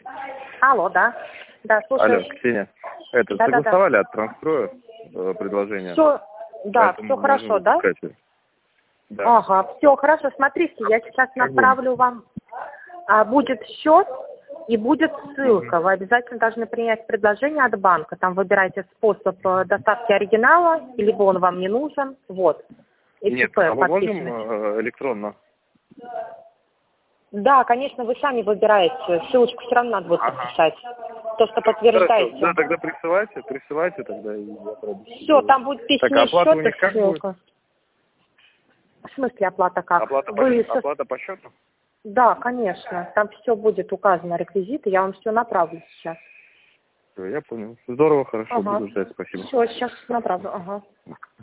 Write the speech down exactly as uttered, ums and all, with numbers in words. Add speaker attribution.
Speaker 1: Алло, да. Да, слушаю.
Speaker 2: Алло, Ксения. Это,
Speaker 1: да,
Speaker 2: согласовали
Speaker 1: да, да.
Speaker 2: от трансстроя э, предложение?
Speaker 1: Все, да,
Speaker 2: Поэтому
Speaker 1: все хорошо,
Speaker 2: можем
Speaker 1: да?
Speaker 2: запускать. Да.
Speaker 1: Ага, все хорошо. Смотрите, я сейчас
Speaker 2: Как
Speaker 1: направлю вам. А, будет счет и будет ссылка.
Speaker 2: Мгм.
Speaker 1: Вы обязательно должны принять предложение от банка. Там выбирайте способ э, доставки оригинала, либо он вам не нужен. Вот. И
Speaker 2: Нет,
Speaker 1: т.п.
Speaker 2: а мы можем
Speaker 1: подписывайтесь.
Speaker 2: э, электронно?
Speaker 1: Да, конечно, вы сами выбираете. Ссылочку все равно надо будет
Speaker 2: Ага.
Speaker 1: подписать. То, что
Speaker 2: Хорошо,
Speaker 1: подтверждаете.
Speaker 2: да, тогда присылайте, присылайте тогда и я пробую.
Speaker 1: Все, там будет
Speaker 2: Так,
Speaker 1: письме
Speaker 2: а оплата у
Speaker 1: счета,
Speaker 2: них как будет?
Speaker 1: ссылка. В смысле оплата как?
Speaker 2: Оплата по,
Speaker 1: Вы со-
Speaker 2: оплата по счету?
Speaker 1: Да, конечно. Там все будет указано, реквизиты. Я вам все направлю сейчас.
Speaker 2: Всё, я понял. Здорово, хорошо,
Speaker 1: Ага.
Speaker 2: буду ждать, спасибо.
Speaker 1: Все, сейчас направлю. Ага.